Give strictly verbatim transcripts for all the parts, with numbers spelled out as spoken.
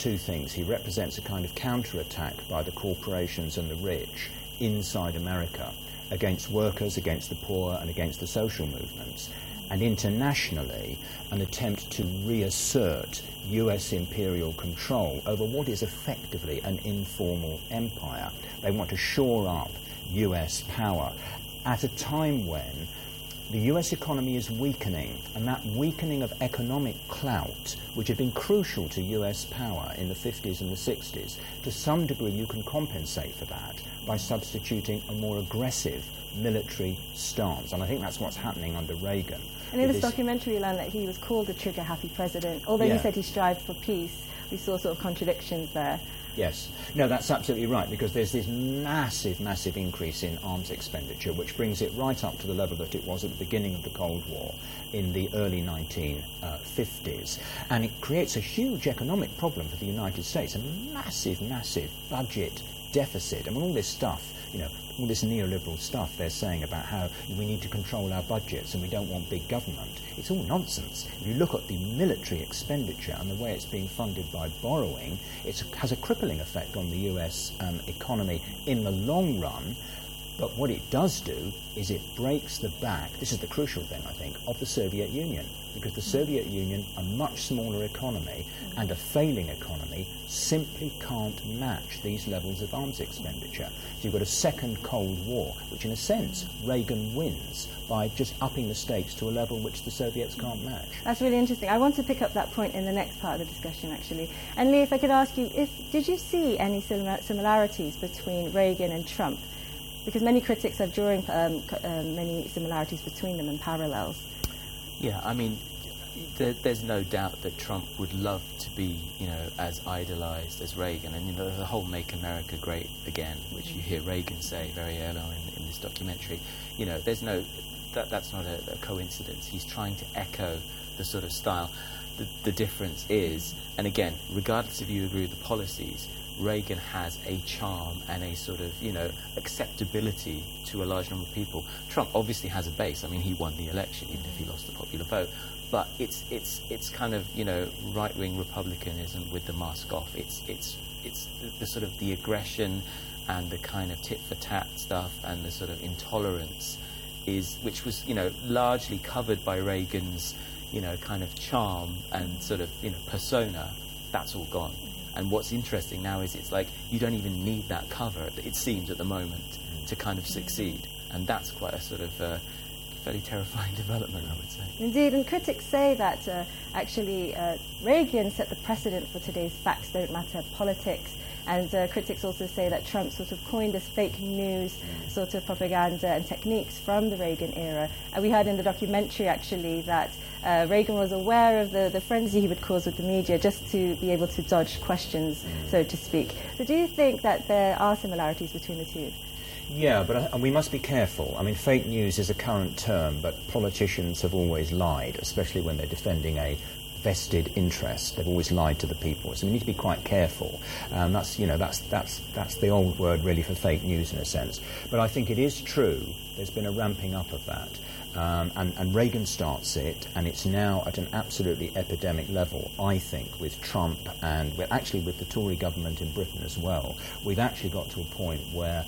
two things. He represents a kind of counterattack by the corporations and the rich inside America against workers, against the poor, and against the social movements. And internationally, an attempt to reassert U S imperial control over what is effectively an informal empire. They want to shore up U S power at a time when the U S economy is weakening, and that weakening of economic clout, which had been crucial to U S power in the fifties and the sixties, to some degree you can compensate for that by substituting a more aggressive military stance. And I think that's what's happening under Reagan. And in this, this documentary, you learned that he was called a trigger-happy president. Although yeah. he said he strived for peace, we saw sort of contradictions there. Yes. No, that's absolutely right, because there's this massive, massive increase in arms expenditure, which brings it right up to the level that it was at the beginning of the Cold War in the early nineteen fifties. And it creates a huge economic problem for the United States, a massive, massive budget deficit. I mean, all this stuff, you know, all this neoliberal stuff they're saying about how we need to control our budgets and we don't want big government. It's all nonsense. If you look at the military expenditure and the way it's being funded by borrowing, it has a crippling effect on the U S um, economy in the long run. But what it does do is it breaks the back, this is the crucial thing, I think, of the Soviet Union. Because the Soviet Union, a much smaller economy and a failing economy, simply can't match these levels of arms expenditure. So you've got a second Cold War, which in a sense Reagan wins by just upping the stakes to a level which the Soviets can't match. That's really interesting. I want to pick up that point in the next part of the discussion, actually. And Lee, if I could ask you, if, did you see any similarities between Reagan and Trump? Because many critics are drawing um, uh, many similarities between them and parallels. Yeah, I mean, there, there's no doubt that Trump would love to be, you know, as idolised as Reagan. And, you know, the whole Make America Great Again, which you hear Reagan say very early on in, in this documentary, you know, there's no, that, that's not a, a coincidence. He's trying to echo the sort of style. The, the difference is, and again, regardless if you agree with the policies, Reagan has a charm and a sort of, you know, acceptability to a large number of people. Trump obviously has a base. I mean, he won the election, even if he lost the popular vote. But it's it's it's kind of, you know, right-wing republicanism with the mask off. It's it's it's the, the sort of the aggression and the kind of tit-for-tat stuff and the sort of intolerance is, which was, you know, largely covered by Reagan's, you know, kind of charm and sort of, you know, persona. That's all gone. And what's interesting now is it's like you don't even need that cover, it seems at the moment, to kind of succeed. And that's quite a sort of uh, fairly terrifying development, I would say. Indeed, and critics say that uh, actually uh, Reagan set the precedent for today's facts don't matter politics. And uh, critics also say that Trump sort of coined this fake news sort of propaganda and techniques from the Reagan era. And we heard in the documentary, actually, that uh, Reagan was aware of the, the frenzy he would cause with the media just to be able to dodge questions, so to speak. So do you think that there are similarities between the two? Yeah, but uh, we must be careful. I mean, fake news is a current term, but politicians have always lied, especially when they're defending a vested interest. They've always lied to the people, so we need to be quite careful. Um, that's, you know, that's that's that's the old word really for fake news in a sense. But I think it is true. There's been a ramping up of that, um, and, and Reagan starts it, and it's now at an absolutely epidemic level. I think with Trump and with, actually with the Tory government in Britain as well, we've actually got to a point where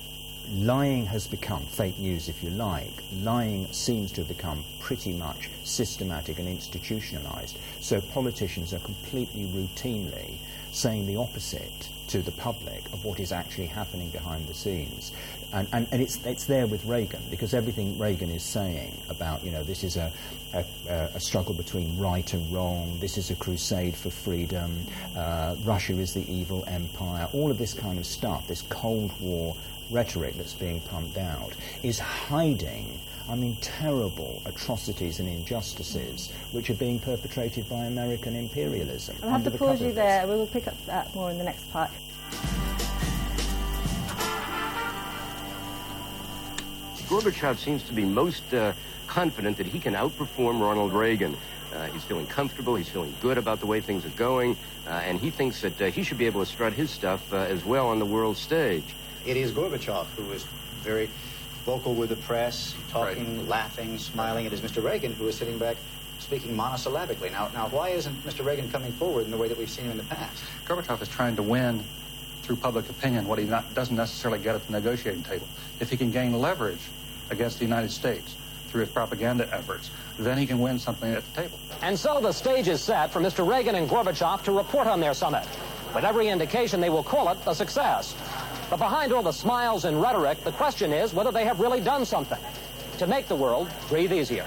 lying has become, fake news if you like, lying seems to have become pretty much systematic and institutionalised. So politicians are completely routinely saying the opposite to the public of what is actually happening behind the scenes. And, and, and it's it's there with Reagan, because everything Reagan is saying about, you know, this is a, a, a struggle between right and wrong, this is a crusade for freedom, uh, Russia is the evil empire, all of this kind of stuff, this Cold War rhetoric that's being pumped out, is hiding, I mean, terrible atrocities and injustices which are being perpetrated by American imperialism. I'll have to pause you there. We will pick up that more in the next part. Gorbachev seems to be most uh, confident that he can outperform Ronald Reagan. Uh, he's feeling comfortable, he's feeling good about the way things are going, uh, and he thinks that uh, he should be able to strut his stuff uh, as well on the world stage. It is Gorbachev who is very vocal with the press, talking, right, laughing, smiling. It is Mister Reagan who is sitting back speaking monosyllabically. Now, now, why isn't Mister Reagan coming forward in the way that we've seen him in the past? Gorbachev is trying to win through public opinion what he not, doesn't necessarily get at the negotiating table. If he can gain leverage against the United States through his propaganda efforts, then he can win something at the table. And so the stage is set for Mister Reagan and Gorbachev to report on their summit. With every indication they will call it a success. But behind all the smiles and rhetoric, the question is whether they have really done something to make the world breathe easier.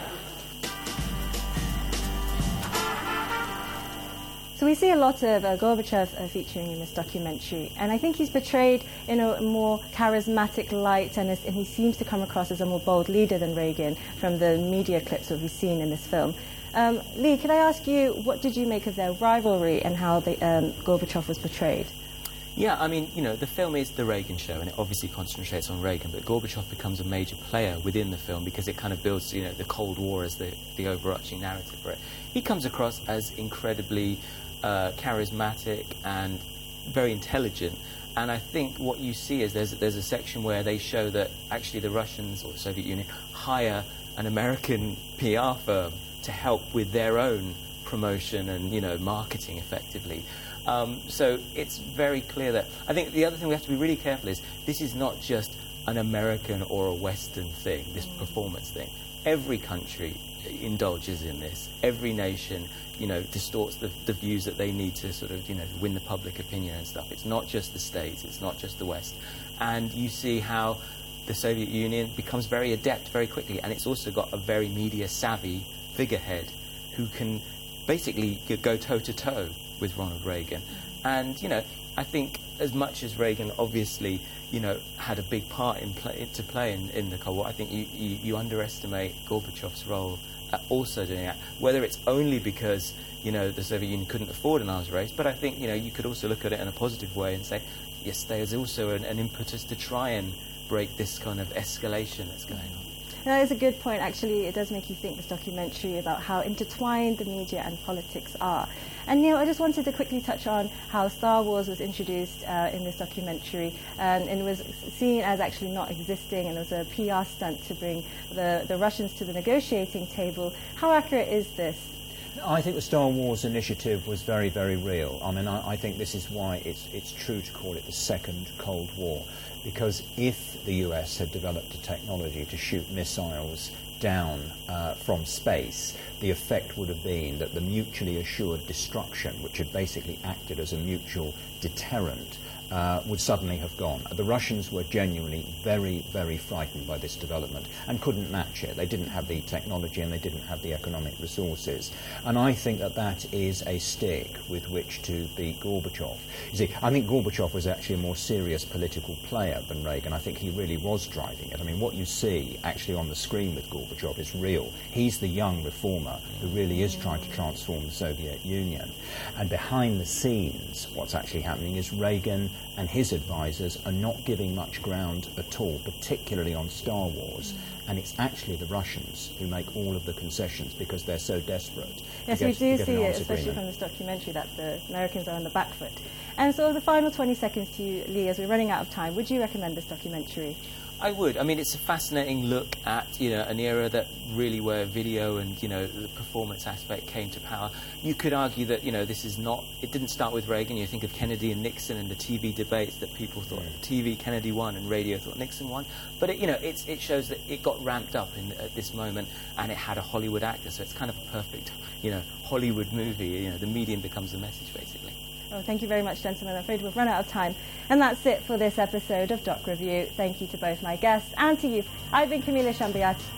So we see a lot of uh, Gorbachev uh, featuring in this documentary, and I think he's portrayed in a more charismatic light, and, as, and he seems to come across as a more bold leader than Reagan from the media clips that we've seen in this film. Um, Lee, can I ask you, what did you make of their rivalry and how the, um, Gorbachev was portrayed? Yeah, I mean, you know, the film is the Reagan show, and it obviously concentrates on Reagan, but Gorbachev becomes a major player within the film because it kind of builds, you know, the Cold War as the, the overarching narrative for it. He comes across as incredibly uh, charismatic and very intelligent, and I think what you see is there's, there's a section where they show that actually the Russians or the Soviet Union hire an American P R firm to help with their own promotion and, you know, marketing effectively. Um, so it's very clear that I think the other thing we have to be really careful is this is not just an American or a Western thing, this performance thing. Every country indulges in this. Every nation, you know, distorts the, the views that they need to sort of, you know, win the public opinion and stuff. It's not just the States, it's not just the West. And you see how the Soviet Union becomes very adept very quickly, and it's also got a very media-savvy figurehead who can basically go toe-to-toe with Ronald Reagan. And, you know, I think as much as Reagan obviously, you know, had a big part in play, to play in, in the Cold War, I think you, you, you underestimate Gorbachev's role at also doing that, whether it's only because, you know, the Soviet Union couldn't afford an arms race, but I think, you know, you could also look at it in a positive way and say, yes, there's also an, an impetus to try and break this kind of escalation that's going on. That is a good point, actually. It does make you think, this documentary, about how intertwined the media and politics are. And Neil, I just wanted to quickly touch on how Star Wars was introduced uh, in this documentary, and it was seen as actually not existing, and it was a P R stunt to bring the, the Russians to the negotiating table. How accurate is this? I think the Star Wars initiative was very, very real. I mean, I, I think this is why it's, it's true to call it the second Cold War, because if the U S had developed a technology to shoot missiles down uh, from space, the effect would have been that the mutually assured destruction, which had basically acted as a mutual deterrent, Uh, would suddenly have gone. The Russians were genuinely very, very frightened by this development and couldn't match it. They didn't have the technology and they didn't have the economic resources. And I think that that is a stick with which to beat Gorbachev. You see, I think Gorbachev was actually a more serious political player than Reagan. I think he really was driving it. I mean, what you see actually on the screen with Gorbachev is real. He's the young reformer who really is trying to transform the Soviet Union. And behind the scenes, what's actually happening is Reagan and his advisors are not giving much ground at all, particularly on Star Wars. And it's actually the Russians who make all of the concessions because they're so desperate. Yes, get, we do see it, agreement. especially from this documentary, that the Americans are on the back foot. And so the final twenty seconds to you, Lee, as we're running out of time, would you recommend this documentary? I would. I mean, it's a fascinating look at, you know, an era that really where video and, you know, the performance aspect came to power. You could argue that, you know, this is not, it didn't start with Reagan. You think of Kennedy and Nixon and the T V debates that people thought yeah. T V, Kennedy won, and radio thought Nixon won. But, it, you know, it's, it shows that it got ramped up in, at this moment, and it had a Hollywood actor, so it's kind of a perfect, you know, Hollywood movie. You know, the medium becomes the message, basically. Well, thank you very much, gentlemen. I'm afraid we've run out of time. And that's it for this episode of Doc Review. Thank you to both my guests and to you. I've been Camila Shambiat.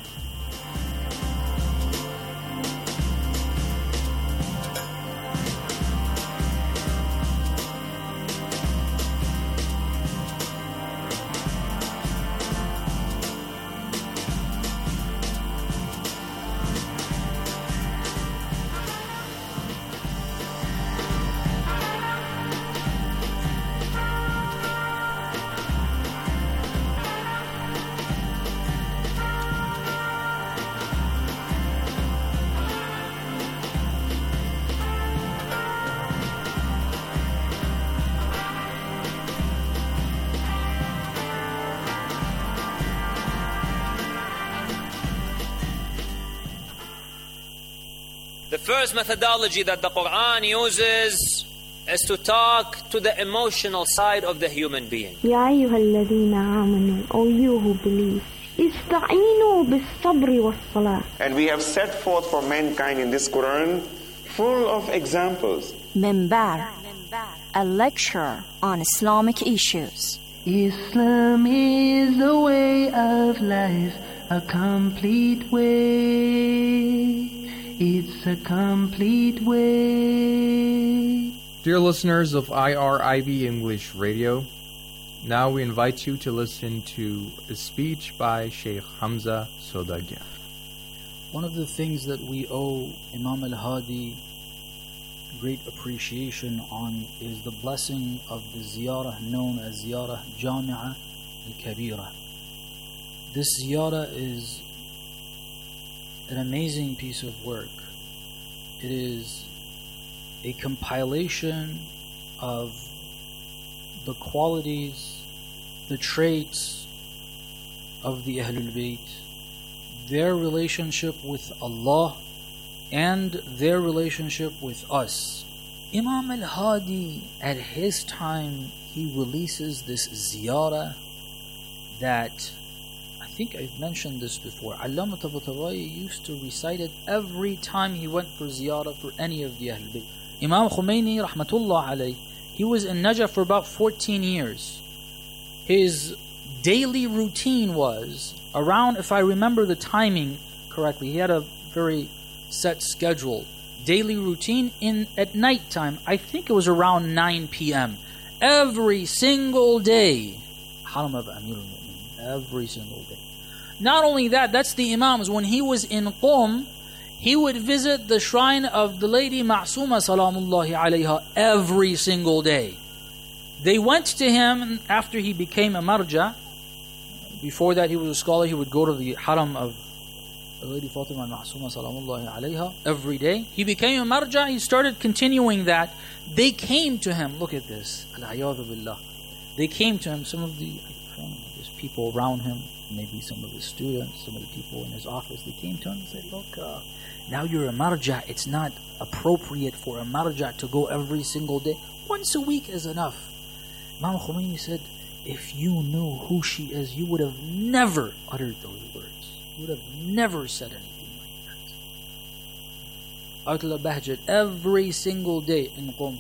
first methodology that the Quran uses is to talk to the emotional side of the human being. يا أيها الذين آمنوا, O you who believe, استعينوا بالصبر والصلاة. And we have set forth for mankind in this Quran full of examples. Minbar, a lecture on Islamic issues. Islam is a way of life, a complete way. It's a complete way. Dear listeners of I R I B English Radio, now we invite you to listen to a speech by Sheikh Hamza Sodagia. One of the things that we owe Imam al-Hadi great appreciation on is the blessing of the ziyarah known as Ziyarah Jami'ah al-Kabira. This ziyarah is an amazing piece of work. It is a compilation of the qualities, the traits of the Ahlul Bayt, their relationship with Allah and their relationship with us. Imam al-Hadi, at his time, he releases this ziyarah that, I think I've mentioned this before, Allama Tabatabai used to recite it every time he went for ziyarah for any of the Ahlul Bayt. Imam Khomeini, rahmatullah alayh, he was in Najaf for about fourteen years. His daily routine was around, if I remember the timing correctly, he had a very set schedule. Daily routine in at night time, I think it was around nine p.m. Every single day. Haram of Amir al-Mu'minin. Every single day. Not only that, that's the Imams. When he was in Qom, he would visit the shrine of the lady Ma'suma salamullahi alayha every single day. They went to him after he became a marja. Before that he was a scholar, he would go to the haram of the lady Fatima Ma'suma salamullahi alayha every day. He became a marja, he started continuing that. They came to him, look at this, al-ayadu billah. They came to him, some of the I don't know, there's people around him, maybe some of his students, some of the people in his office, they came to him and said, look, uh, now you're a marja, it's not appropriate for a marja to go every single day. Once a week is enough. Imam Khomeini said, if you knew who she is, you would have never uttered those words. You would have never said anything like that. Ayatollah Bahjat, every single day in Qom.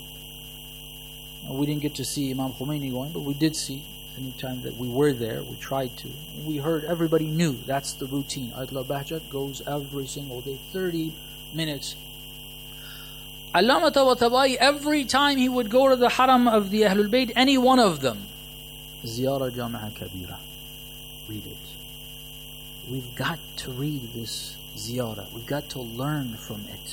We didn't get to see Imam Khomeini going, but we did see. Any time that we were there, we tried to. We heard, everybody knew that's the routine. Ayatollah Bahjat goes every single day, thirty minutes. Allama Tabatabai, every time he would go to the haram of the Ahlul Bayt, any one of them, Ziyarah Jami'ah Kabira, read it. We've got to read this ziyarah. We've got to learn from it.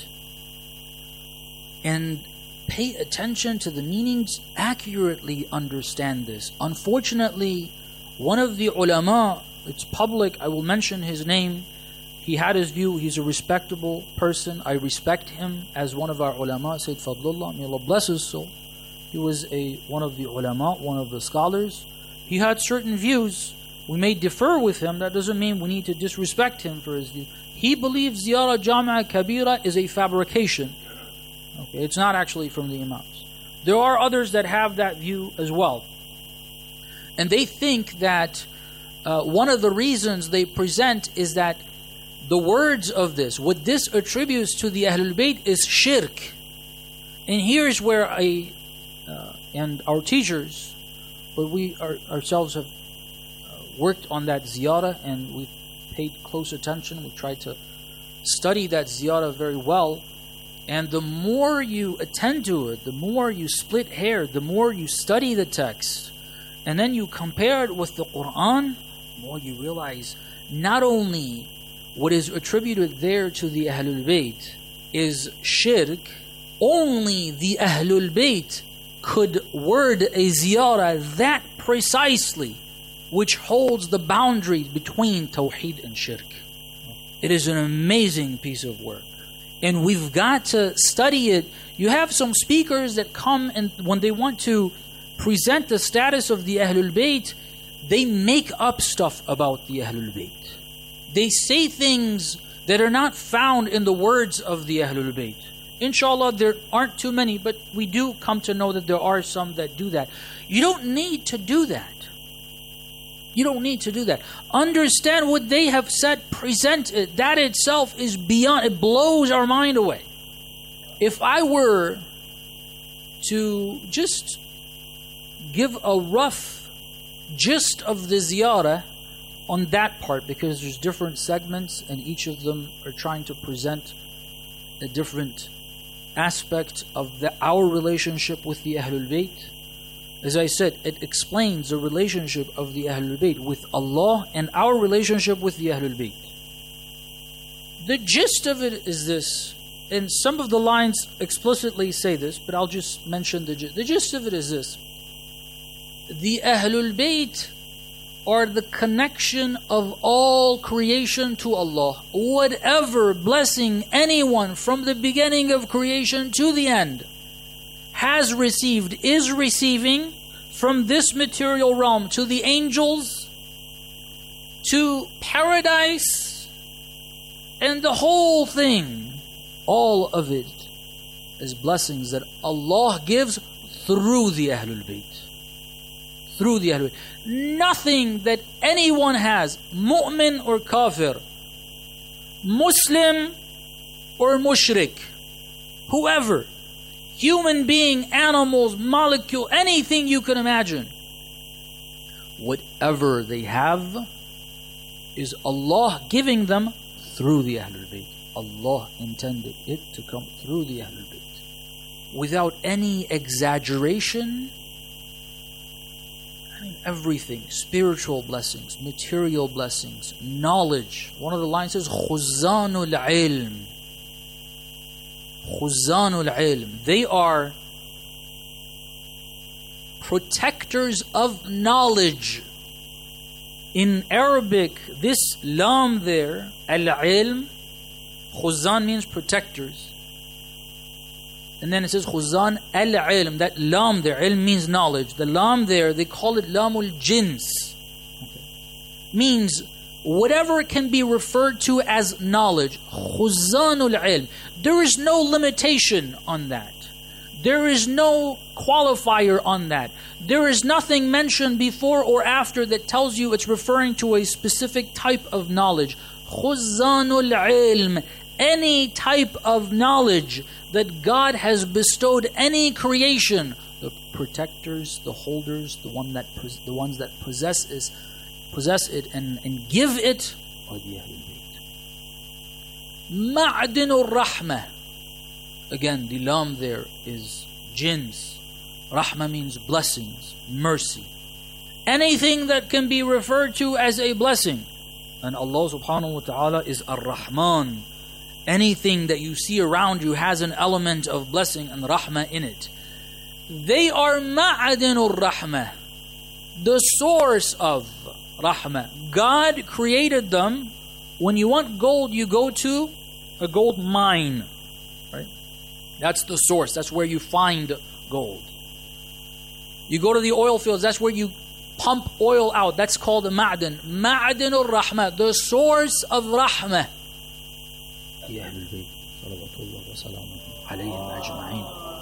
And pay attention to the meanings, accurately understand this. Unfortunately, one of the ulama, it's public, I will mention his name, he had his view, he's a respectable person, I respect him as one of our ulama, Sayyid Fadlullah, may Allah bless his soul. He was a one of the ulama, one of the scholars. He had certain views, we may differ with him, that doesn't mean we need to disrespect him for his view. He believes Ziyarah Jami'ah Kabira is a fabrication. Okay, it's not actually from the Imams. There are others that have that view as well. And they think that uh, one of the reasons they present is that the words of this, what this attributes to the Ahlul Bayt is shirk. And here's where I, uh, and our teachers, but we are, ourselves have uh, worked on that ziyarah and we've paid close attention. We tried to study that ziyarah very well. And the more you attend to it, the more you split hair, the more you study the text, and then you compare it with the Quran, the more you realize not only what is attributed there to the Ahlul Bayt is shirk, only the Ahlul Bayt could word a ziyarah that precisely, which holds the boundaries between Tawheed and shirk. It is an amazing piece of work. And we've got to study it. You have some speakers that come and when they want to present the status of the Ahlul Bayt, they make up stuff about the Ahlul Bayt. They say things that are not found in the words of the Ahlul Bayt. Inshallah, there aren't too many, but we do come to know that there are some that do that. You don't need to do that. You don't need to do that. Understand what they have said, present it. That itself is beyond, it blows our mind away. If I were to just give a rough gist of the ziyarah on that part, because there's different segments and each of them are trying to present a different aspect of the, our relationship with the Ahlul Bayt. As I said, it explains the relationship of the Ahlul Bayt with Allah and our relationship with the Ahlul Bayt. The gist of it is this, and some of the lines explicitly say this, but I'll just mention the gist. The gist of it is this: the Ahlul Bayt are the connection of all creation to Allah. Whatever blessing anyone from the beginning of creation to the end has received, is receiving from this material realm to the angels, to paradise, and the whole thing, all of it is blessings that Allah gives through the Ahlul Bayt. Through the Ahlul Bayt. Nothing that anyone has, mu'min or kafir, Muslim or mushrik, whoever, human being, animals, molecule, anything you can imagine, whatever they have is Allah giving them through the Ahlul Bayt. Allah intended it to come through the Ahlul Bayt. Without any exaggeration, I mean everything, spiritual blessings, material blessings, knowledge. One of the lines says, Khuzanul ilm. Khuzanul ilm. They are protectors of knowledge. In Arabic, this lam there, al-ilm, Khuzan means protectors. And then it says Khuzan al-ilm. That lam there, ilm means knowledge. The lam there, they call it lamul jins. Okay. Means whatever can be referred to as knowledge. Khuzanul ilm. There is no limitation on that. There is no qualifier on that. There is nothing mentioned before or after that tells you it's referring to a specific type of knowledge. Khuzanul ilm. Any type of knowledge that God has bestowed any creation, the protectors, the holders, the one that the ones that possess is possess it and, and give it are the Ahlul Bayt. Ma'dinur Rahmah. Again, the lam there is jins. Rahmah means blessings, mercy. Anything that can be referred to as a blessing. And Allah subhanahu wa ta'ala is Ar-Rahman. Anything that you see around you has an element of blessing and rahmah in it. They are ma'adinur rahmah, the source of rahmah. God created them. When you want gold, you go to a gold mine. Right? That's the source. That's where you find gold. You go to the oil fields. That's where you pump oil out. That's called the ma'adin. Ma'adinur rahmah, the source of rahmah. يا أهل البيت صلوات الله وسلامه عليهم أجمعين.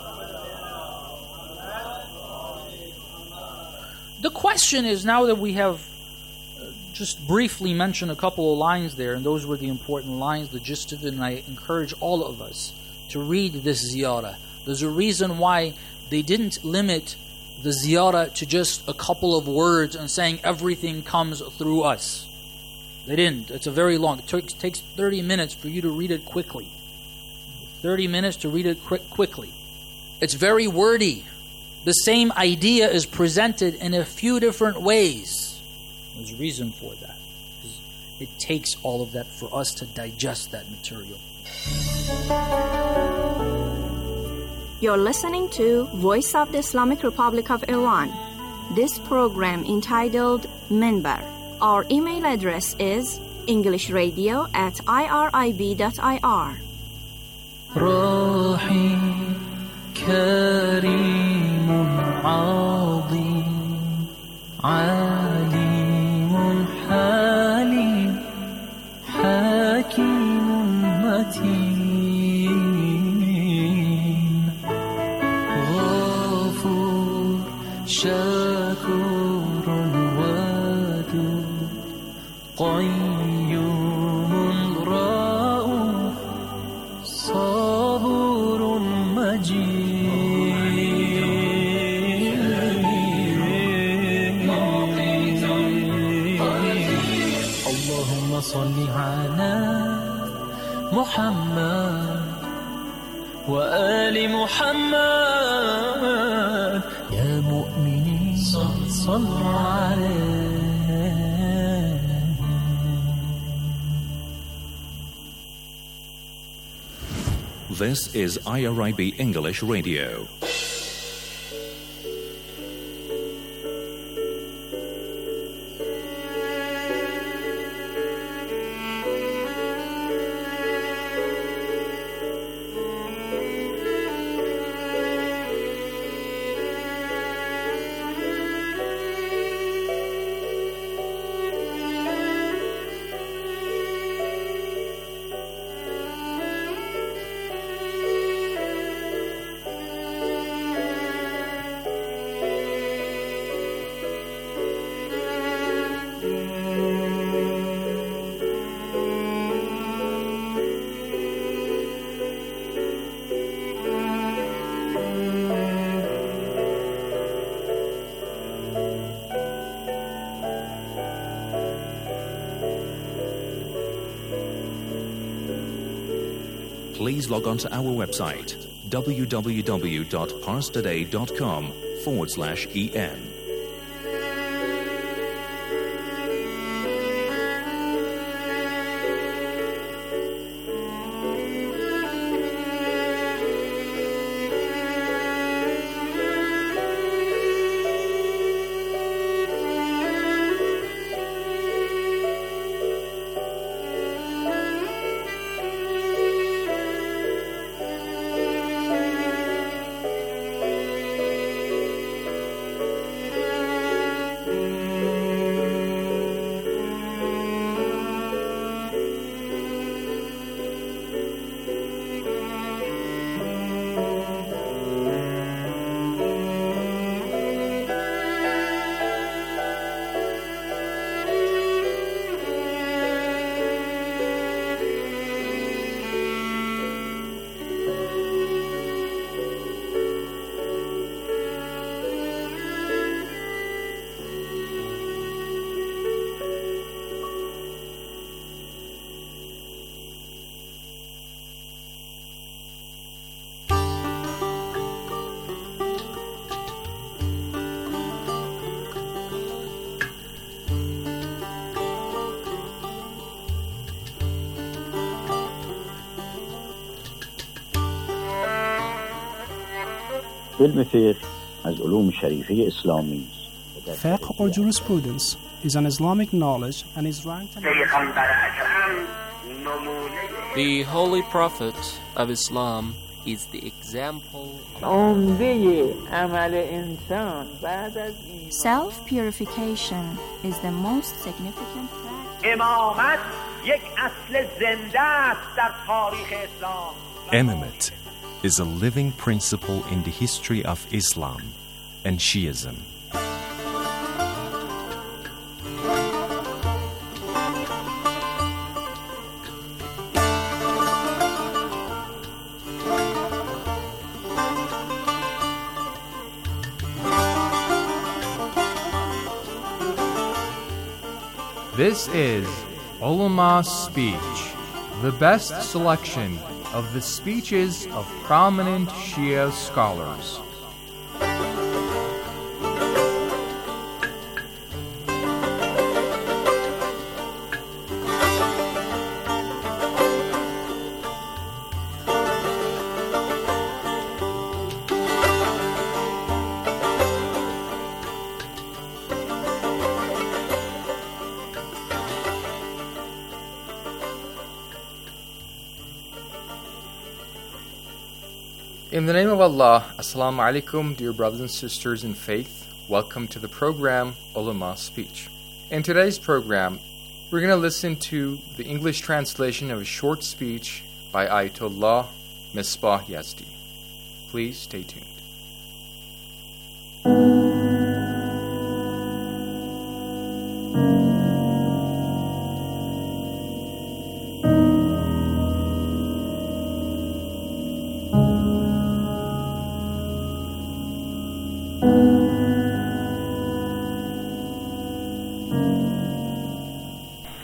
The question is, now that we have just briefly mentioned a couple of lines there, and those were the important lines, the gist of it, and I encourage all of us to read this ziyarah. There's a reason why they didn't limit the ziyarah to just a couple of words and saying everything comes through us. They didn't. It's a very long. It takes, takes thirty minutes for you to read it quickly. thirty minutes to read it quick, quickly. It's very wordy. The same idea is presented in a few different ways. There's a reason for that. It takes all of that for us to digest that material. You're listening to Voice of the Islamic Republic of Iran. This program entitled Minbar. Our email address is englishradio at irib dot I R. رحيم كريم عظيم عليم حليم حكيم شكور ودود قيوم رؤوف صبور مجيد اللهم صل على محمد وآل محمد يا مؤمنين صلوا عليه. This is I R I B English Radio. Please log on to our website w w w dot pars today dot com forward slash en. علم فقه از علوم شریفه اسلامی است. Fiqh or jurisprudence is an Islamic knowledge and is ranked. The Holy Prophet of Islam is the example. Self-purification is the most significant practice. Imamate is a living principle in the history of Islam and Shiism. This is Ulama's Speech, the best selection of the speeches of prominent Shia scholars. In the name of Allah, Assalamu alaikum, dear brothers and sisters in faith. Welcome to the program, Ulama Speech. In today's program, we're going to listen to the English translation of a short speech by Ayatollah Misbah Yazdi. Please stay tuned.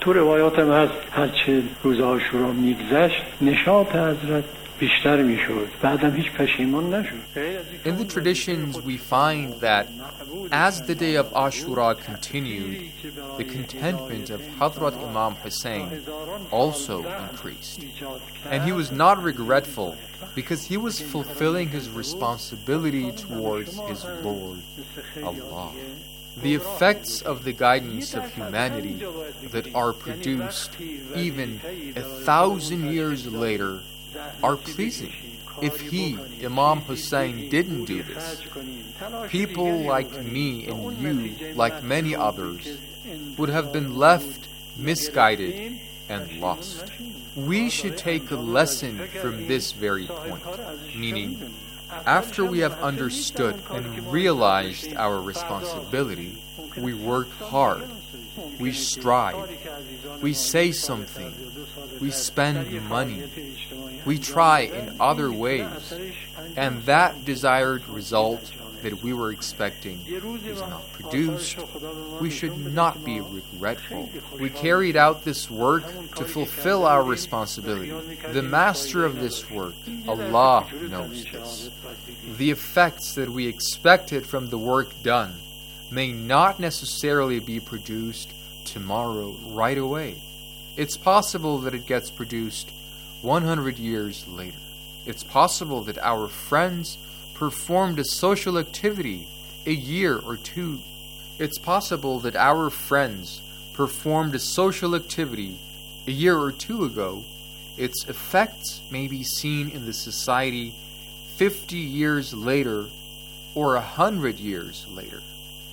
تو روایات هم هست هرچه روز عاشورا میگذشت نشاط حضرت بیشتر میشد بعدم هیچ پشیمان نشد. In the traditions we find that as the day of Ashura continued, the contentment of Hazrat Imam Hussein also increased. And he was not regretful because he was fulfilling his responsibility towards his Lord, Allah. The effects of the guidance of humanity that are produced even a thousand years later are pleasing. If he, Imam Hussein, didn't do this, people like me and you, like many others, would have been left misguided and lost. We should take a lesson from this very point, meaning, after we have understood and realized our responsibility, we work hard, we strive, we say something, we spend money, we try in other ways, and that desired result that we were expecting is not produced, we should not be regretful. We carried out this work to fulfill our responsibility. The master of this work, Allah, knows this. The effects that we expected from the work done may not necessarily be produced tomorrow right away. It's possible that it gets produced one hundred years later. It's possible that our friends performed a social activity a year or two. It's possible that our friends performed a social activity a year or two ago. Its effects may be seen in the society fifty years later or a hundred years later.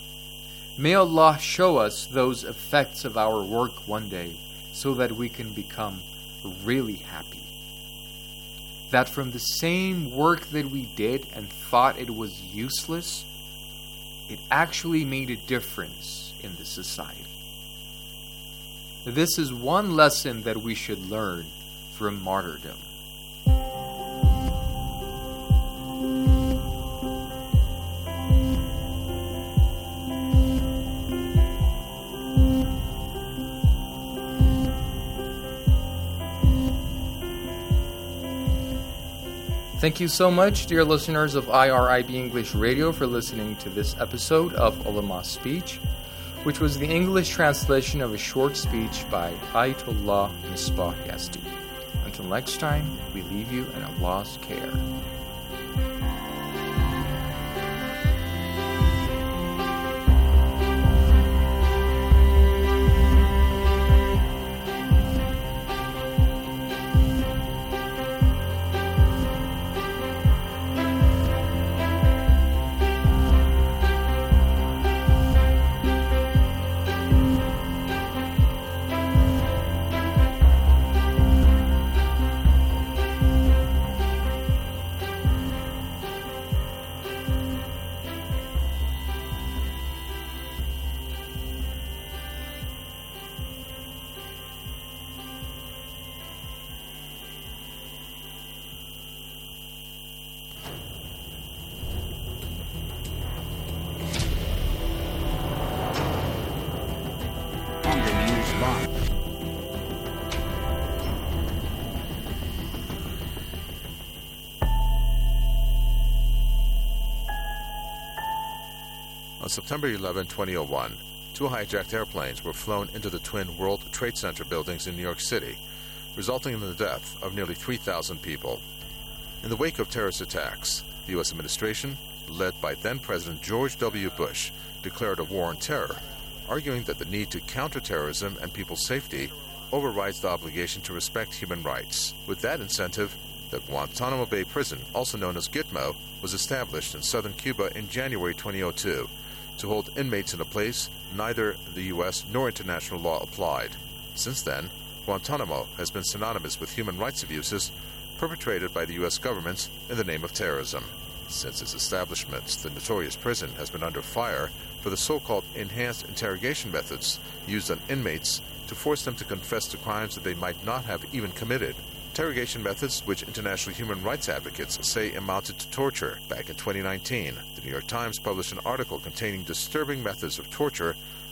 May Allah show us those effects of our work one day so that we can become really happy. That from the same work that we did and thought it was useless, it actually made a difference in the society. This is one lesson that we should learn from martyrdom. Thank you so much, dear listeners of I R I B English Radio, for listening to this episode of Ulama Speech, which was the English translation of a short speech by Ayatollah Misbah Yazdi. Until next time, we leave you in Allah's care. On September eleventh, twenty oh one, two hijacked airplanes were flown into the twin World Trade Center buildings in New York City, resulting in the death of nearly three thousand people. In the wake of terrorist attacks, the U S administration, led by then-President George W. Bush, declared a war on terror, arguing that the need to counter terrorism and people's safety overrides the obligation to respect human rights. With that incentive, the Guantanamo Bay prison, also known as Gitmo, was established in southern Cuba in January twenty oh two to hold inmates in a place neither the U S nor international law applied. Since then, Guantanamo has been synonymous with human rights abuses perpetrated by the U S government in the name of terrorism. Since its establishment, the notorious prison has been under fire for the so-called enhanced interrogation methods used on inmates to force them to confess to crimes that they might not have even committed. Interrogation methods which international human rights advocates say amounted to torture. Back in twenty nineteen, the New York Times published an article containing disturbing methods of torture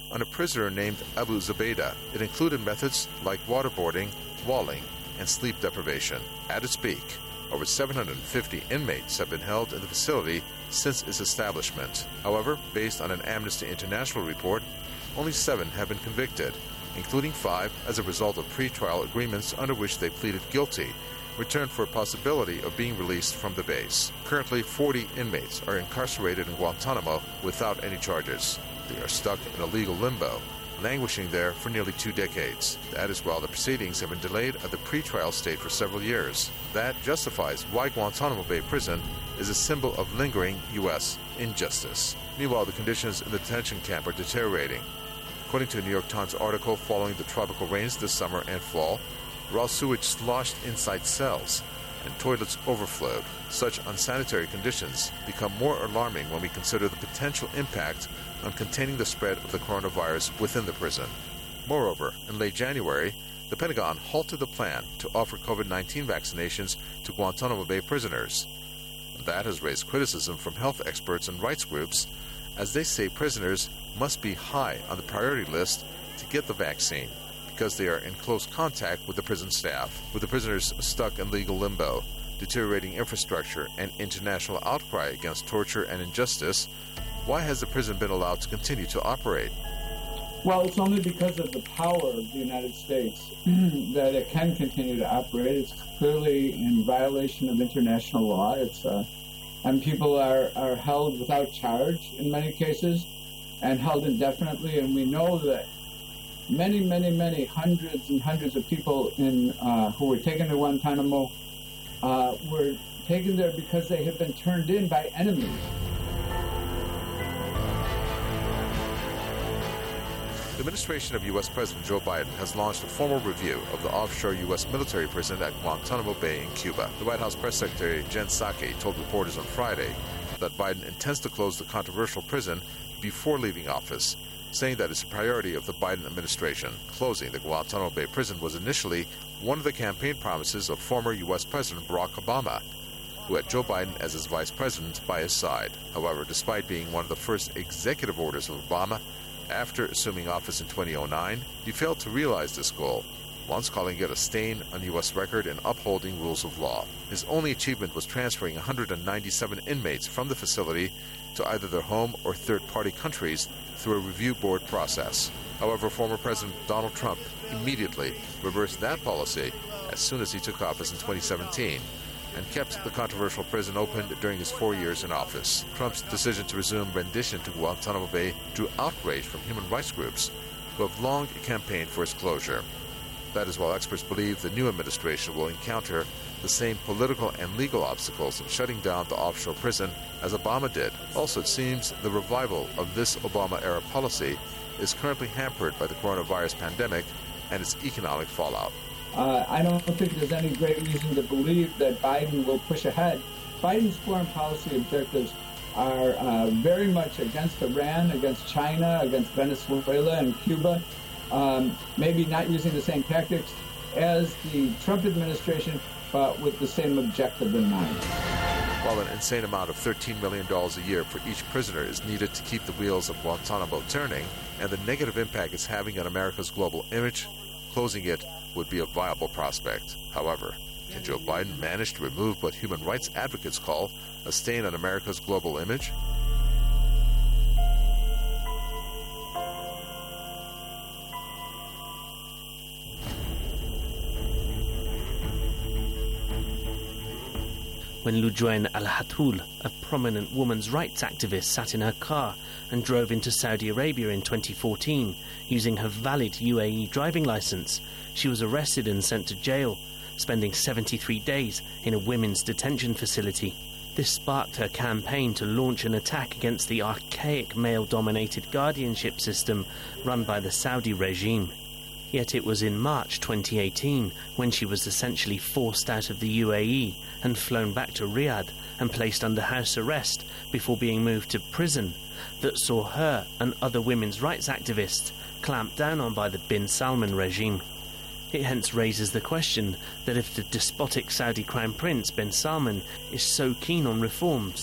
on a prisoner named Abu Zubaydah. It included methods like waterboarding, walling, and sleep deprivation. At its peak, over seven hundred fifty inmates have been held in the facility since its establishment. However, based on an Amnesty International report, only seven have been convicted, including five as a result of pretrial agreements under which they pleaded guilty, returned for a possibility of being released from the base. Currently, forty inmates are incarcerated in Guantanamo without any charges. They are stuck in a legal limbo, languishing there for nearly two decades. That is while the proceedings have been delayed at the pretrial state for several years. That justifies why Guantanamo Bay Prison is a symbol of lingering U S injustice. Meanwhile, the conditions in the detention camp are deteriorating. According to a New York Times article following the tropical rains this summer and fall, raw sewage sloshed inside cells and toilets overflowed. Such unsanitary conditions become more alarming when we consider the potential impact on containing the spread of the coronavirus within the prison. Moreover, in late January, the Pentagon halted the plan to offer COVID nineteen vaccinations to Guantanamo Bay prisoners. That has raised criticism from health experts and rights groups, as they say prisoners must be high on the priority list to get the vaccine because they are in close contact with the prison staff. With the prisoners stuck in legal limbo, deteriorating infrastructure, and international outcry against torture and injustice, why has the prison been allowed to continue to operate? Well, it's only because of the power of the United States that it can continue to operate. It's clearly in violation of international law. It's uh, and people are, are held without charge in many cases and held indefinitely. And we know that many, many, many hundreds and hundreds of people in uh, who were taken to Guantanamo uh, were taken there because they had been turned in by enemies. The administration of U S President Joe Biden has launched a formal review of the offshore U S military prison at Guantanamo Bay in Cuba. The White House Press Secretary Jen Psaki told reporters on Friday that Biden intends to close the controversial prison before leaving office, saying that it's a priority of the Biden administration. Closing the Guantanamo Bay prison was initially one of the campaign promises of former U S President Barack Obama, who had Joe Biden as his vice president by his side. However, despite being one of the first executive orders of Obama, after assuming office in two thousand nine, he failed to realize this goal, once calling it a stain on U S record in upholding rules of law. His only achievement was transferring one hundred ninety-seven inmates from the facility to either their home or third-party countries through a review board process. However, former President Donald Trump immediately reversed that policy as soon as he took office in twenty seventeen, and kept the controversial prison open during his four years in office. Trump's decision to resume rendition to Guantanamo Bay drew outrage from human rights groups who have long campaigned for its closure. That is while experts believe the new administration will encounter the same political and legal obstacles in shutting down the offshore prison as Obama did. Also, it seems the revival of this Obama-era policy is currently hampered by the coronavirus pandemic and its economic fallout. Uh, I don't think there's any great reason to believe that Biden will push ahead. Biden's foreign policy objectives are uh, very much against Iran, against China, against Venezuela and Cuba, um, maybe not using the same tactics as the Trump administration, but with the same objective in mind. While an insane amount of thirteen million dollars a year for each prisoner is needed to keep the wheels of Guantanamo turning, and the negative impact it's having on America's global image, closing it would be a viable prospect. However, can Joe Biden manage to remove what human rights advocates call a stain on America's global image? When Lujoin Al-Hatul, a prominent women's rights activist, sat in her car and drove into Saudi Arabia in twenty fourteen using her valid U A E driving license, she was arrested and sent to jail, spending seventy-three days in a women's detention facility. This sparked her campaign to launch an attack against the archaic male-dominated guardianship system run by the Saudi regime. Yet it was in March twenty eighteen when she was essentially forced out of the U A E and flown back to Riyadh and placed under house arrest before being moved to prison that saw her and other women's rights activists clamped down on by the bin Salman regime. It hence raises the question that if the despotic Saudi crown prince bin Salman is so keen on reforms,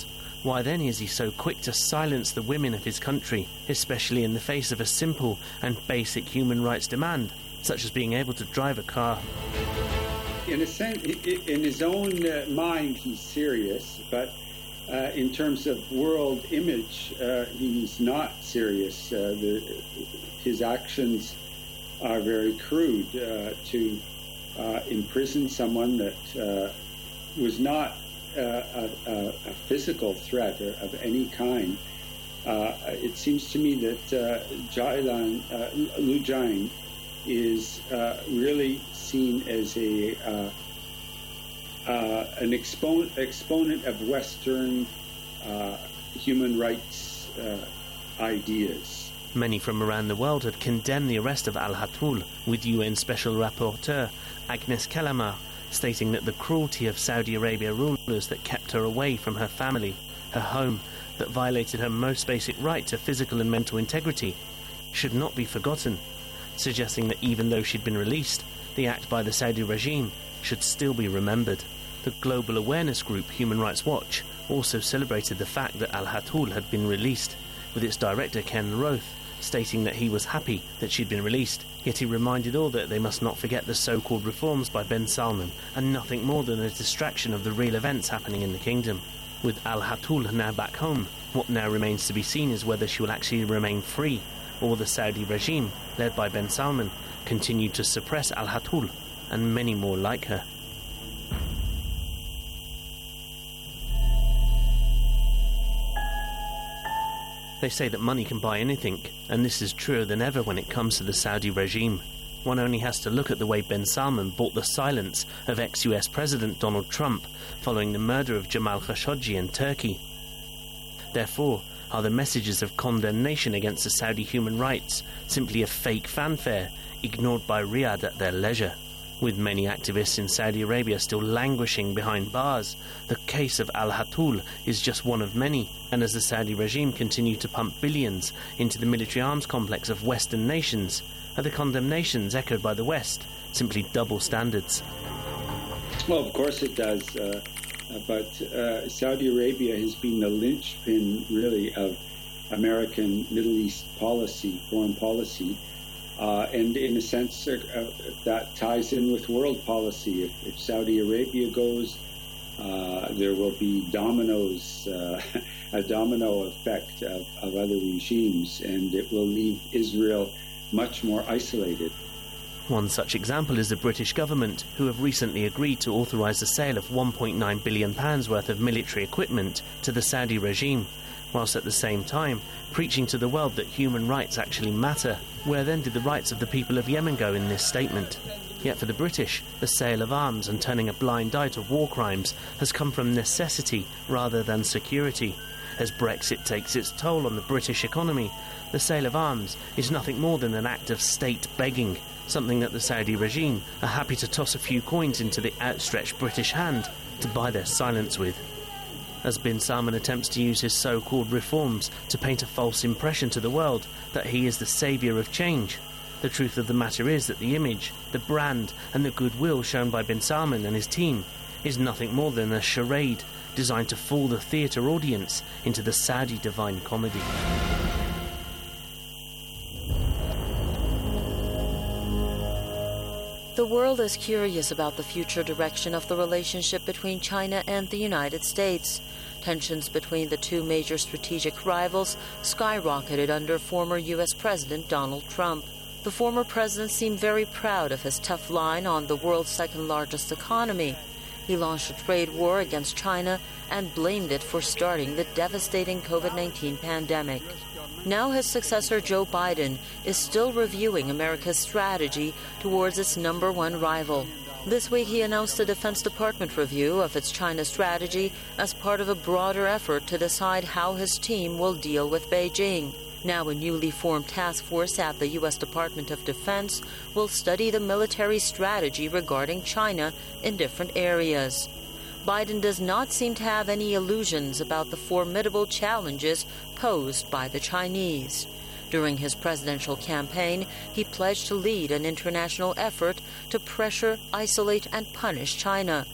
Why then is he so quick to silence the women of his country, especially in the face of a simple and basic human rights demand, such as being able to drive a car? In a sense, in his own uh, mind, he's serious, but uh, in terms of world image, uh, he's not serious. Uh, the, his actions are very crude. Uh, to uh, imprison someone that uh, was not uh, a, a, a physical threat of any kind, uh, it seems to me that uh, Jailan, uh, Liu Jiang is uh, really seen as a uh, uh, an expo- exponent of Western uh, human rights uh, ideas. Many from around the world had condemned the arrest of Al-Hatul, with U N Special Rapporteur Agnes Kalamar stating that the cruelty of Saudi Arabia rulers that kept her away from her family, her home, that violated her most basic right to physical and mental integrity, should not be forgotten, suggesting that even though she'd been released, the act by the Saudi regime should still be remembered. The global awareness group Human Rights Watch also celebrated the fact that Al-Hatul had been released, with its director Ken Roth stating that he was happy that she'd been released, yet he reminded all that they must not forget the so-called reforms by bin Salman and nothing more than a distraction of the real events happening in the kingdom. With Al-Hatul now back home, what now remains to be seen is whether she will actually remain free, or the Saudi regime, led by bin Salman, continue to suppress Al-Hatul and many more like her. They say that money can buy anything, and this is truer than ever when it comes to the Saudi regime. One only has to look at the way bin Salman bought the silence of ex-U S President Donald Trump following the murder of Jamal Khashoggi in Turkey. Therefore, are the messages of condemnation against the Saudi human rights simply a fake fanfare ignored by Riyadh at their leisure? With many activists in Saudi Arabia still languishing behind bars, the case of Al-Hatul is just one of many, and as the Saudi regime continue to pump billions into the military arms complex of Western nations, are the condemnations echoed by the West simply double standards? Well, of course it does, uh, but uh, Saudi Arabia has been the linchpin, really, of American Middle East policy, foreign policy. Uh, and in a sense, uh, uh, that ties in with world policy. If, if Saudi Arabia goes, uh, there will be dominoes, uh, a domino effect of, of other regimes, and it will leave Israel much more isolated. One such example is the British government, who have recently agreed to authorise the sale of one point nine billion pounds worth of military equipment to the Saudi regime, whilst at the same time preaching to the world that human rights actually matter. Where then did the rights of the people of Yemen go in this statement? Yet for the British, the sale of arms and turning a blind eye to war crimes has come from necessity rather than security. As Brexit takes its toll on the British economy, the sale of arms is nothing more than an act of state begging, something that the Saudi regime are happy to toss a few coins into the outstretched British hand to buy their silence with. As bin Salman attempts to use his so-called reforms to paint a false impression to the world that he is the saviour of change, the truth of the matter is that the image, the brand and the goodwill shown by bin Salman and his team is nothing more than a charade designed to fool the theatre audience into the Saudi Divine Comedy. The world is curious about the future direction of the relationship between China and the United States. Tensions between the two major strategic rivals skyrocketed under former U S President Donald Trump. The former president seemed very proud of his tough line on the world's second-largest economy. He launched a trade war against China and blamed it for starting the devastating covid nineteen pandemic. Now his successor, Joe Biden, is still reviewing America's strategy towards its number one rival. This week he announced a Defense Department review of its China strategy as part of a broader effort to decide how his team will deal with Beijing. Now a newly formed task force at the U S Department of Defense will study the military strategy regarding China in different areas. Biden does not seem to have any illusions about the formidable challenges posed by the Chinese. During his presidential campaign, he pledged to lead an international effort to pressure, isolate, and punish China.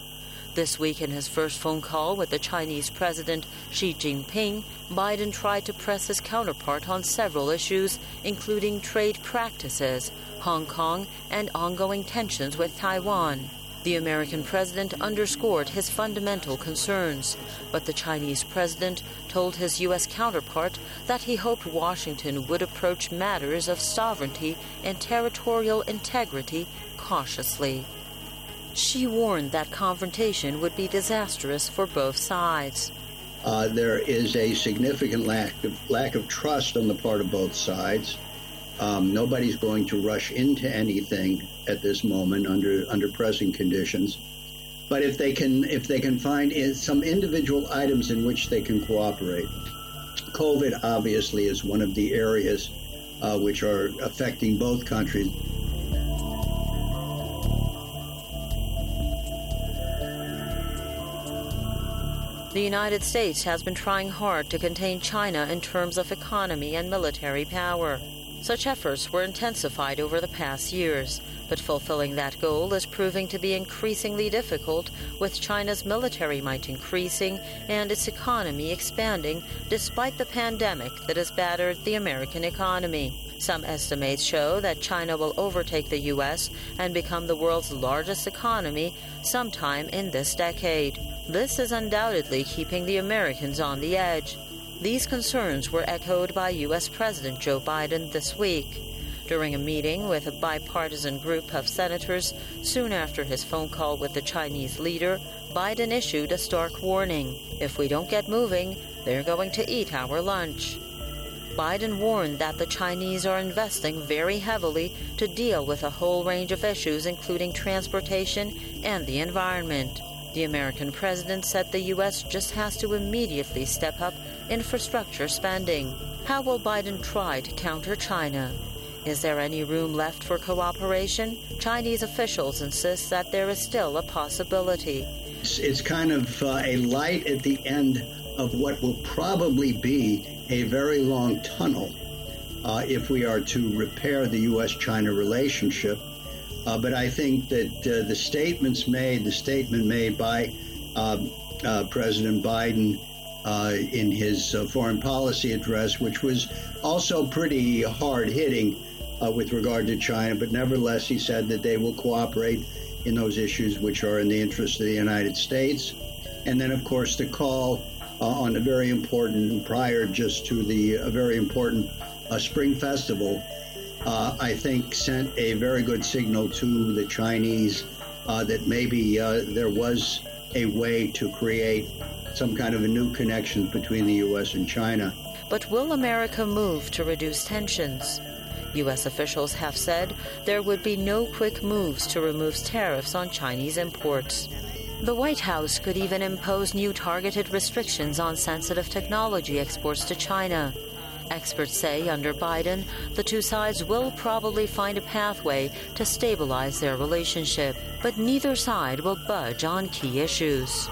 This week, in his first phone call with the Chinese President Xi Jinping, Biden tried to press his counterpart on several issues, including trade practices, Hong Kong, and ongoing tensions with Taiwan. The American president underscored his fundamental concerns, but the Chinese president told his U S counterpart that he hoped Washington would approach matters of sovereignty and territorial integrity cautiously. She warned that confrontation would be disastrous for both sides. Uh, there is a significant lack of, lack of trust on the part of both sides. Um, nobody's going to rush into anything at this moment under under present conditions. But if they can if they can find in some individual items in which they can cooperate, COVID obviously is one of the areas uh, which are affecting both countries. The United States has been trying hard to contain China in terms of economy and military power. Such efforts were intensified over the past years, but fulfilling that goal is proving to be increasingly difficult, with China's military might increasing and its economy expanding despite the pandemic that has battered the American economy. Some estimates show that China will overtake the U S and become the world's largest economy sometime in this decade. This is undoubtedly keeping the Americans on the edge. These concerns were echoed by U S President Joe Biden this week. During a meeting with a bipartisan group of senators soon after his phone call with the Chinese leader, Biden issued a stark warning. If we don't get moving, they're going to eat our lunch. Biden warned that the Chinese are investing very heavily to deal with a whole range of issues, including transportation and the environment. The American president said the U S just has to immediately step up infrastructure spending. How will Biden try to counter China? Is there any room left for cooperation? Chinese officials insist that there is still a possibility. It's, it's kind of uh, a light at the end of what will probably be a very long tunnel uh, if we are to repair the U S China relationship. Uh, but I think that uh, the statements made, the statement made by uh, uh, President Biden uh, in his uh, foreign policy address, which was also pretty hard-hitting uh, with regard to China, but nevertheless he said that they will cooperate in those issues which are in the interest of the United States. And then, of course, the call uh, on a very important, prior just to the a very important uh, Spring Festival, Uh, I think sent a very good signal to the Chinese uh, that maybe uh, there was a way to create some kind of a new connection between the U S and China. But will America move to reduce tensions? U S officials have said there would be no quick moves to remove tariffs on Chinese imports. The White House could even impose new targeted restrictions on sensitive technology exports to China. Experts say under Biden, the two sides will probably find a pathway to stabilize their relationship, but neither side will budge on key issues.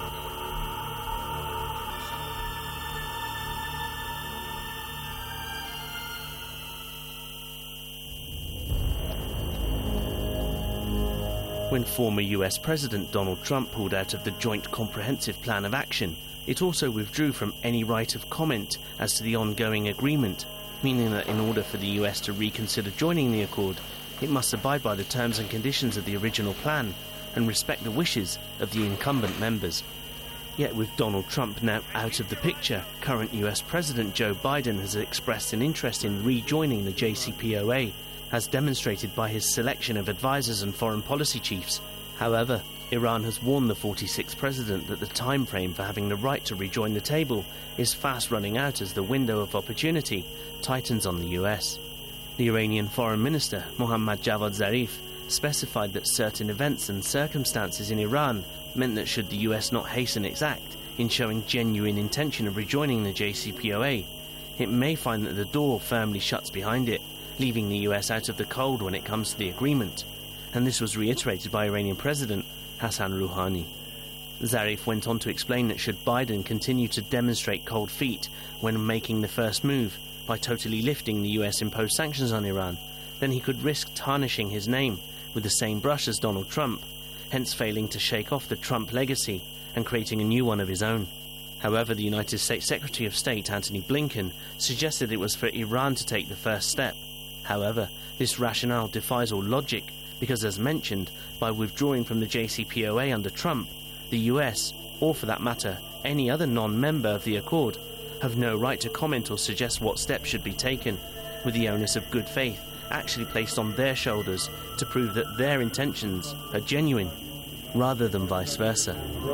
When former U S President Donald Trump pulled out of the Joint Comprehensive Plan of Action, it also withdrew from any right of comment as to the ongoing agreement, meaning that in order for the U S to reconsider joining the accord, it must abide by the terms and conditions of the original plan and respect the wishes of the incumbent members. Yet with Donald Trump now out of the picture, current U S President Joe Biden has expressed an interest in rejoining the J C P O A, as demonstrated by his selection of advisors and foreign policy chiefs. However, Iran has warned the forty-sixth president that the time frame for having the right to rejoin the table is fast running out as the window of opportunity tightens on the U S. The Iranian Foreign Minister, Mohammad Javad Zarif, specified that certain events and circumstances in Iran meant that should the U S not hasten its act in showing genuine intention of rejoining the J C P O A, it may find that the door firmly shuts behind it, leaving the U S out of the cold when it comes to the agreement. And this was reiterated by Iranian President Hassan Rouhani. Zarif went on to explain that should Biden continue to demonstrate cold feet when making the first move by totally lifting the U S-imposed sanctions on Iran, then he could risk tarnishing his name with the same brush as Donald Trump, hence failing to shake off the Trump legacy and creating a new one of his own. However, the United States Secretary of State Antony Blinken suggested it was for Iran to take the first step. However, this rationale defies all logic because, as mentioned, by withdrawing from the J C P O A under Trump, the U S, or for that matter, any other non-member of the Accord, have no right to comment or suggest what steps should be taken, with the onus of good faith actually placed on their shoulders to prove that their intentions are genuine, rather than vice versa.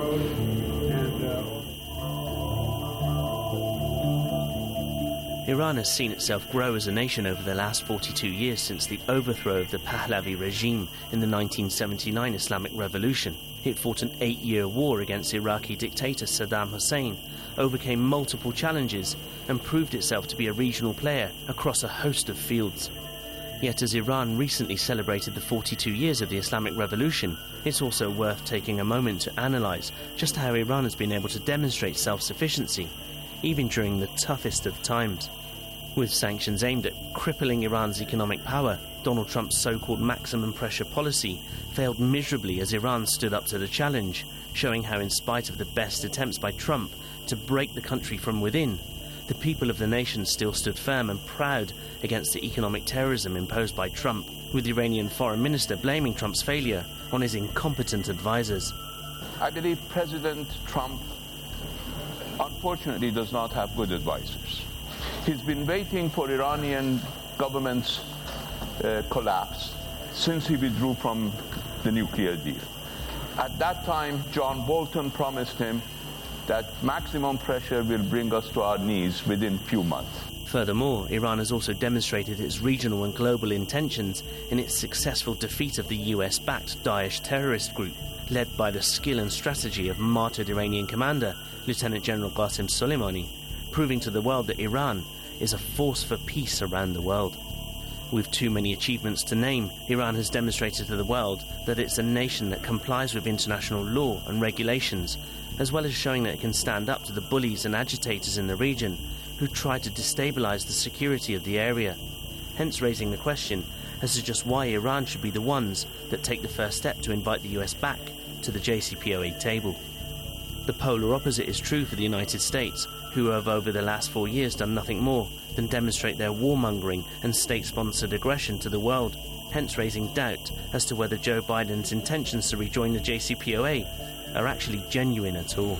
Iran has seen itself grow as a nation over the last forty-two years since the overthrow of the Pahlavi regime in the nineteen seventy-nine Islamic Revolution. It fought an eight-year war against Iraqi dictator Saddam Hussein, overcame multiple challenges, and proved itself to be a regional player across a host of fields. Yet as Iran recently celebrated the forty-two years of the Islamic Revolution, it's also worth taking a moment to analyse just how Iran has been able to demonstrate self-sufficiency, even during the toughest of times. With sanctions aimed at crippling Iran's economic power, Donald Trump's so-called maximum pressure policy failed miserably as Iran stood up to the challenge, showing how in spite of the best attempts by Trump to break the country from within, the people of the nation still stood firm and proud against the economic terrorism imposed by Trump, with the Iranian foreign minister blaming Trump's failure on his incompetent advisors. I believe President Trump unfortunately does not have good advisors. He's been waiting for Iranian government's uh, collapse since he withdrew from the nuclear deal. At that time, John Bolton promised him that maximum pressure will bring us to our knees within few months. Furthermore, Iran has also demonstrated its regional and global intentions in its successful defeat of the U S-backed Daesh terrorist group, led by the skill and strategy of martyred Iranian commander Lieutenant General Qasem Soleimani, proving to the world that Iran is a force for peace around the world. With too many achievements to name, Iran has demonstrated to the world that it's a nation that complies with international law and regulations, as well as showing that it can stand up to the bullies and agitators in the region who try to destabilize the security of the area, hence raising the question as to just why Iran should be the ones that take the first step to invite the U S back to the J C P O A table. The polar opposite is true for the United States, who have over the last four years done nothing more than demonstrate their warmongering and state-sponsored aggression to the world, hence raising doubt as to whether Joe Biden's intentions to rejoin the J C P O A are actually genuine at all.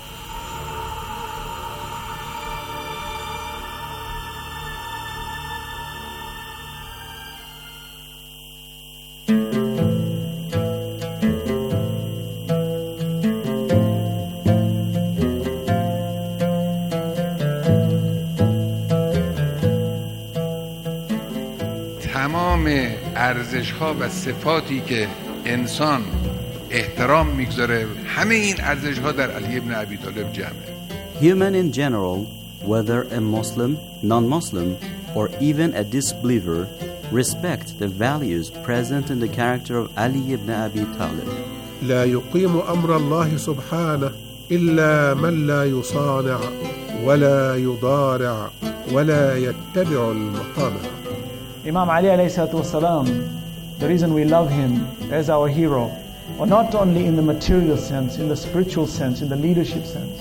ارزش‌ها و صفاتی که انسان احترام میگذاره همه این ارزش‌ها در علی ابن ابی طالب جمعه. Human in general, whether a Muslim, non-Muslim, or even a disbeliever, respect the values present in the character of Ali ibn Abi Talib. لا يقيم أمر الله سبحانه إلا من لا يصانع ولا يضارع ولا يتبع المطامع. Imam Ali alayhi salatu wasalam, the reason we love him as our hero, or not only in the material sense, in the spiritual sense, in the leadership sense.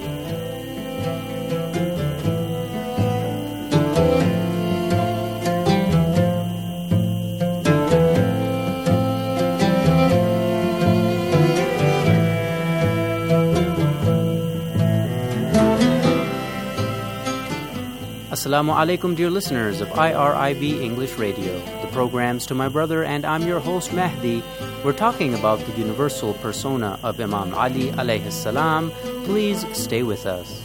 Assalamu alaikum, dear listeners of I R I B English Radio, the programs to my brother, and I'm your host Mahdi. We're talking about the universal persona of Imam Ali alayhi salam. Please stay with us.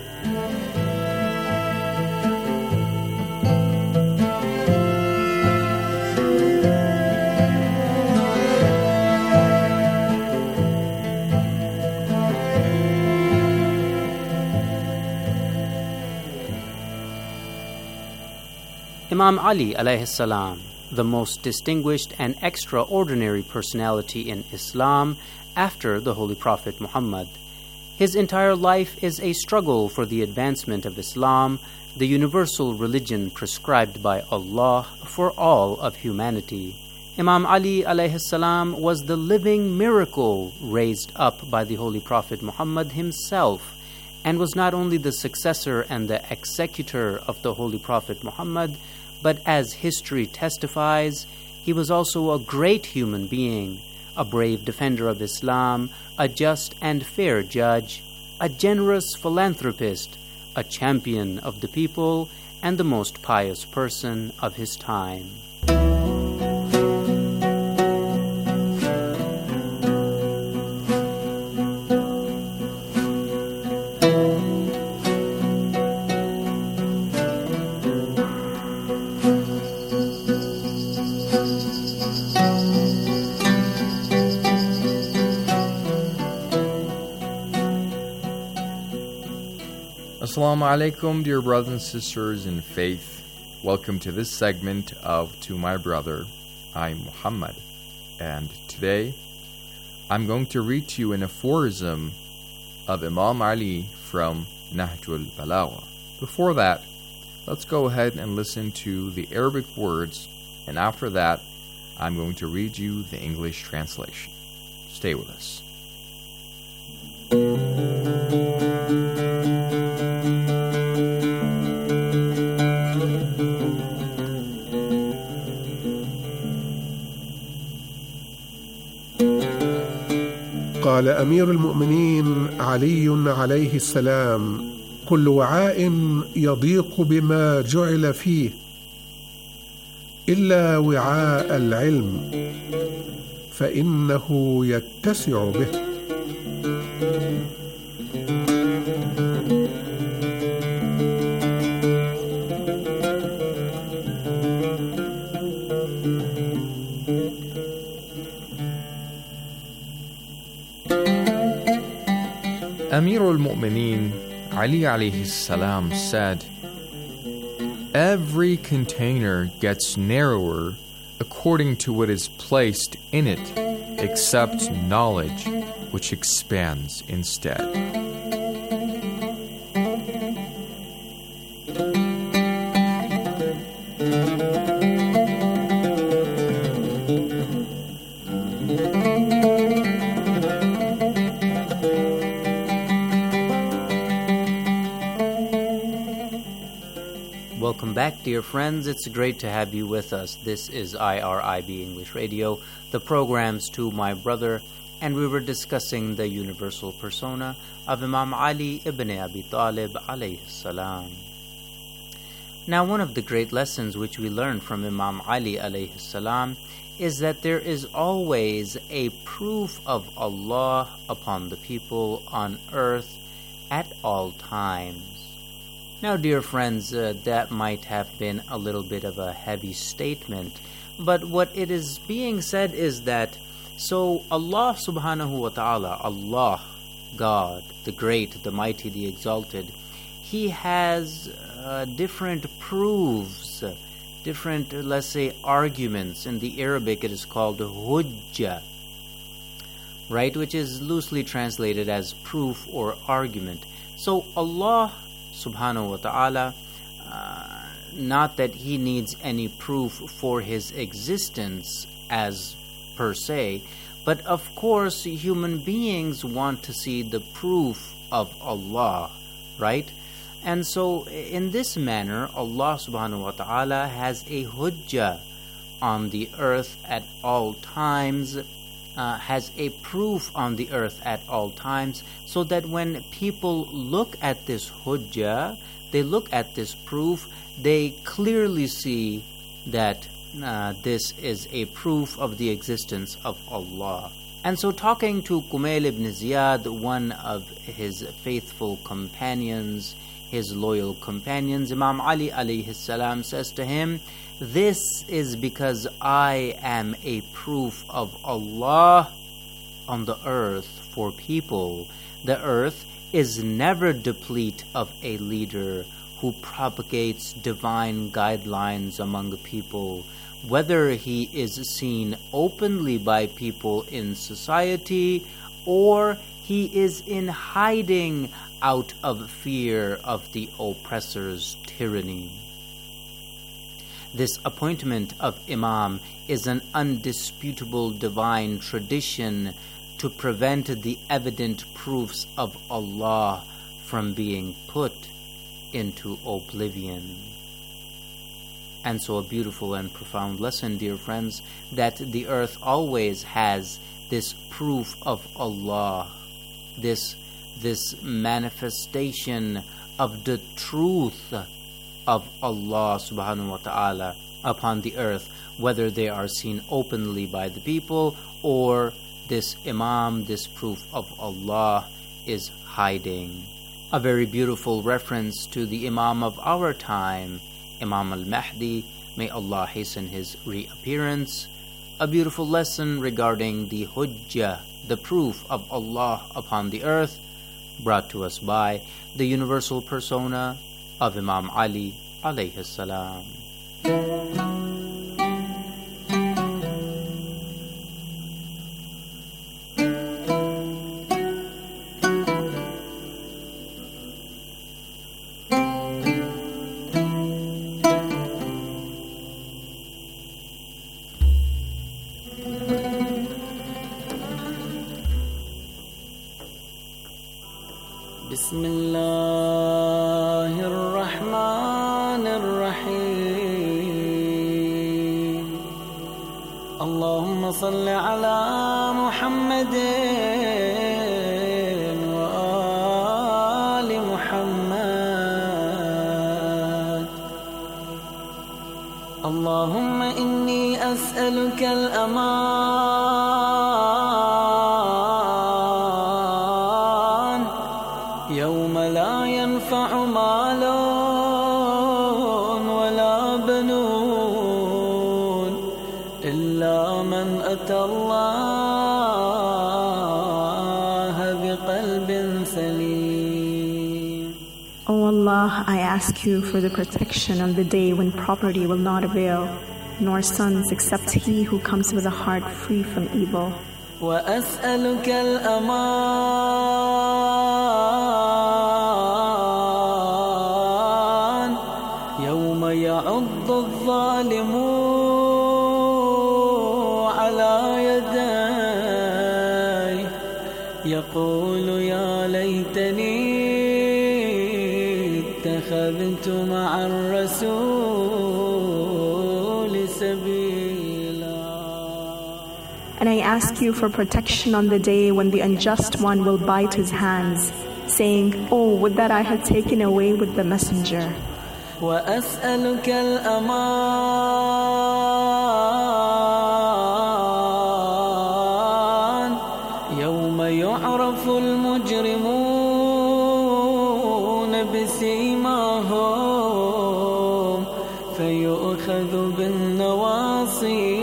Imam Ali alayhi salam, the most distinguished and extraordinary personality in Islam after the Holy Prophet Muhammad. His entire life is a struggle for the advancement of Islam, the universal religion prescribed by Allah for all of humanity. Imam Ali alayhi salam was the living miracle raised up by the Holy Prophet Muhammad himself, and was not only the successor and the executor of the Holy Prophet Muhammad, but as history testifies, he was also a great human being, a brave defender of Islam, a just and fair judge, a generous philanthropist, a champion of the people, and the most pious person of his time. Assalamu alaikum, dear brothers and sisters in faith. Welcome to this segment of To My Brother, I'm Muhammad. And today, I'm going to read to you an aphorism of Imam Ali from Nahjul Balagha. Before that, let's go ahead and listen to the Arabic words, and after that, I'm going to read you the English translation. Stay with us. قال أمير المؤمنين علي عليه السلام: كل وعاء يضيق بما جعل فيه إلا وعاء العلم فإنه يتسع به. Amir al-Mu'mineen Ali alayhi salam said, "Every container gets narrower according to what is placed in it, except knowledge, which expands instead." Welcome back, dear friends. It's great to have you with us. This is I R I B English Radio, the program's To My Brother, and we were discussing the universal persona of Imam Ali ibn Abi Talib alayhi salam. Now, one of the great lessons which we learn from Imam Ali alayhi salam is that there is always a proof of Allah upon the people on earth at all times. Now, dear friends, uh, that might have been a little bit of a heavy statement, but what it is being said is that, so Allah subhanahu wa ta'ala, Allah, God, the great, the mighty, the exalted, He has uh, different proofs, different, uh, let's say, arguments. In the Arabic, it is called hujjah, right, which is loosely translated as proof or argument. So Allah subhanahu wa ta'ala, uh, not that He needs any proof for His existence as per se, but of course human beings want to see the proof of Allah, right? And so in this manner, Allah subhanahu wa ta'ala has a hujjah on the earth at all times, uh, has a proof on the earth at all times, so that when people look at this hujjah, they look at this proof, they clearly see that uh, this is a proof of the existence of Allah. And so talking to Kumail ibn Ziyad, one of his faithful companions, his loyal companions, Imam Ali alayhi salam says to him, "This is because I am a proof of Allah on the earth for people. The earth is never deplete of a leader who propagates divine guidelines among the people, whether he is seen openly by people in society or he is in hiding out of fear of the oppressor's tyranny." This appointment of Imam is an undisputable divine tradition to prevent the evident proofs of Allah from being put into oblivion. And so a beautiful and profound lesson, dear friends, that the earth always has this proof of Allah, this, this manifestation of the truth of Allah subhanahu wa ta'ala upon the earth, whether they are seen openly by the people or this Imam, this proof of Allah is hiding. A very beautiful reference to the Imam of our time, Imam al-Mahdi, may Allah hasten his reappearance. A beautiful lesson regarding the Hujjah, the proof of Allah upon the earth, brought to us by the universal persona of Imam Ali alayhi salam. بسم الله الرحمن الرحيم اللهم صل على محمد وآل محمد اللهم إني أسألك الأمان يوم لا ينفع مال ولا بنون إلا من أتى الله بقلب سليم. O Allah, I ask you for the protection on the day when property will not avail, nor sons except he who comes with a heart free from evil. وأسألك الأمان يوم يعض الظالم على يديه يقول يا ليتني اتخذت مع الرسول سبيلا. And I ask you for protection on the day when the unjust one will bite his hands, saying, Oh, would that I had taken away with the messenger. وأسألك الأمان يوم يعرف المجرمون بسيماهم فيؤخذ بالنواصي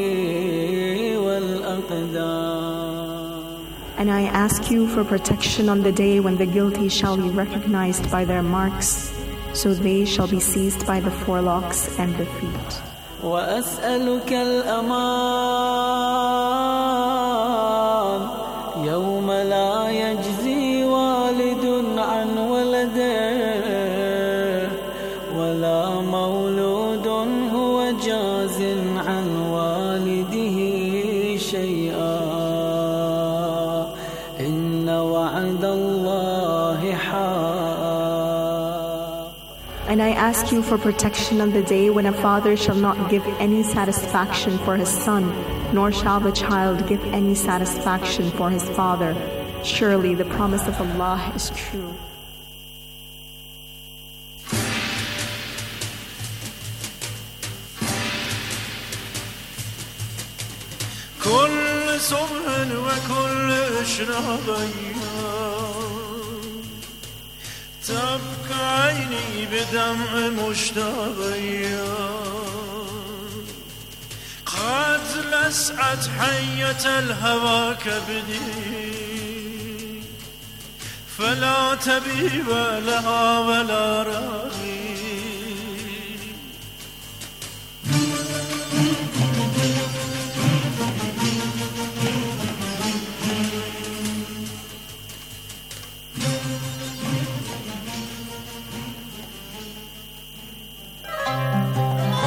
And I ask you for protection on the day when the guilty shall be recognized by their marks, so they shall be seized by the forelocks and the feet. وأسألك الأمان يوم لا يجزي والد عن ولده ولا مولود هو جاز عن والده شيئا إن وعد الله حق. And I ask you for protection on the day when a father shall not give any satisfaction for his son, nor shall the child give any satisfaction for his father. Surely the promise of Allah is true. كل صبح وكل إشراق أيام تبكى عيني بدمع مشتاق أيام قد لسعت حية الهوى كبدي فلا تبيب لها ولا راح